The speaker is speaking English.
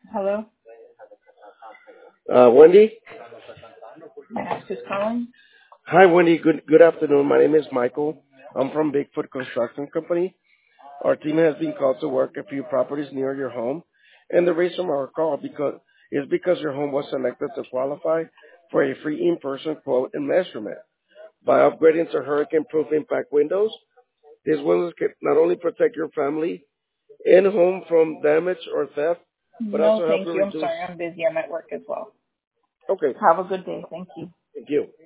Hello, Wendy? may I ask who's calling? Hi, Wendy. Good afternoon. My name is Michael. I'm from Bigfoot Construction Company. Our team has been called to work a few properties near your home, and the reason for our call because your home was selected to qualify for a free in-person quote and measurement. By upgrading to hurricane-proof impact windows, these windows can not only protect your family and home from damage or theft, but No, also help thank you you. I'm reduce. sorry, I'm busy. I'm at work as well. Okay, Have a good day. Thank you. thank you.